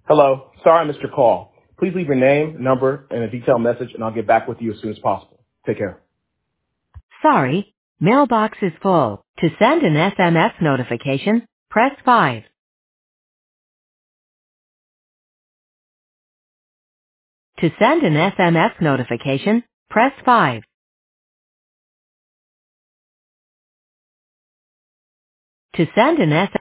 Hello. Sorry I missed your call. Please leave your name, number, and a detailed message, and I'll get back with you as soon as possible. Take care. Sorry, mailbox is full. To send an SMS notification, press 5. To send an SMS notification, press 5. To send an SMS